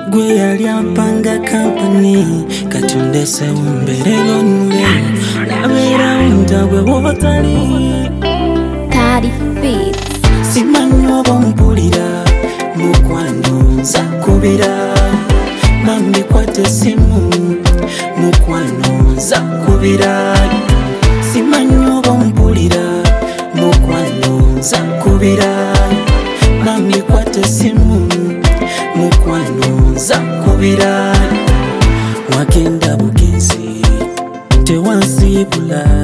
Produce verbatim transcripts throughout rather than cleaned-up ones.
Gwe yali ampanga company katundese umberero nule Nabera unda gwe wotali thirty feet Simanyo bompulira mukwano nza kubira Mambi kwate simu mukwano nza kubira Simanyo bompulira mukwano nza kubira Mambi kwate simu mukwano nza kubira Wagenda bugenzi tewansibula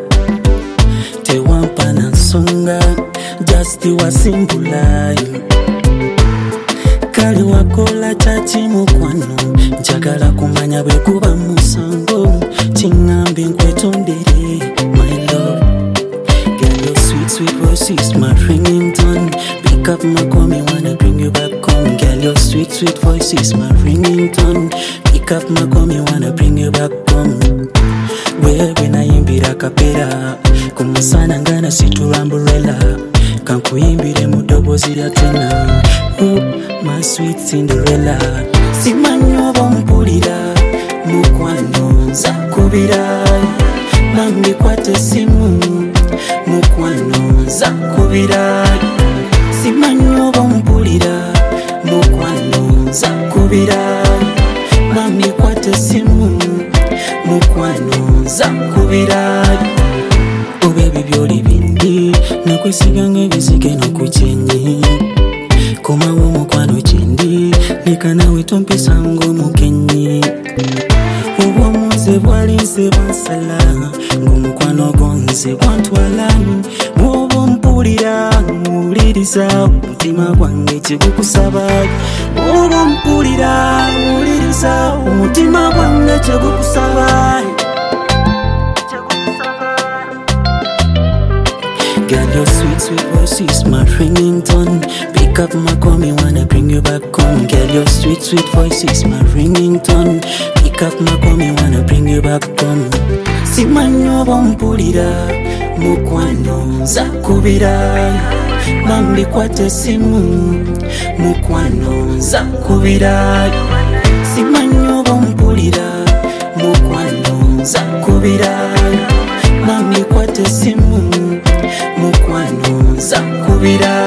tewampa na nsonga just wasimbula kali wakola chati mukwano njagala kumanya bwe kuba musango kingambi nkwetondere my love. Girl, your sweet sweet voice is my ringing tone. Pick up my call, me wanna bring you back home. Girl, your sweet sweet voice is my ringing tone. Pick up my call, me wanna bring you back home. Wewe nayimbira kapera kumusana ngana situ umbrella kankuyimbire mudobozi lya tena. Oh, my sweet Cinderella. Simanyo bompulira mukwano nza kubira Mambi kwate simu mukwano nza kubira Simanyo bompulira mukwano nza kubira Mambi kwate simu mukwano nza kubira Oh baby byoli bindi nakwesiga ng'ebizige n'okukyenyi komawo mukwano kindi leka nawe tompisa ng'omukenyi obwomuze bwali nze bwansala ng'omukwano gonze gwantwala bw'oba ompulira muwuliriza omutima gwange kyegukusaba bw'oba ompulira muwuliriza omutima gwange kyegukusaba. Girl, your sweet, sweet voice is my ringing tone. Pick up my call, me wanna bring you back home. Girl, your sweet, sweet voice is my ringing tone. Pick up my call, me wanna bring you back home. Simanyo bompulira mukwano nza kubira Mambi kwate simu mukwano nza kubira Simanyo bompulira mukwano nza kubira Mambi kwate simu mukwano nza kubira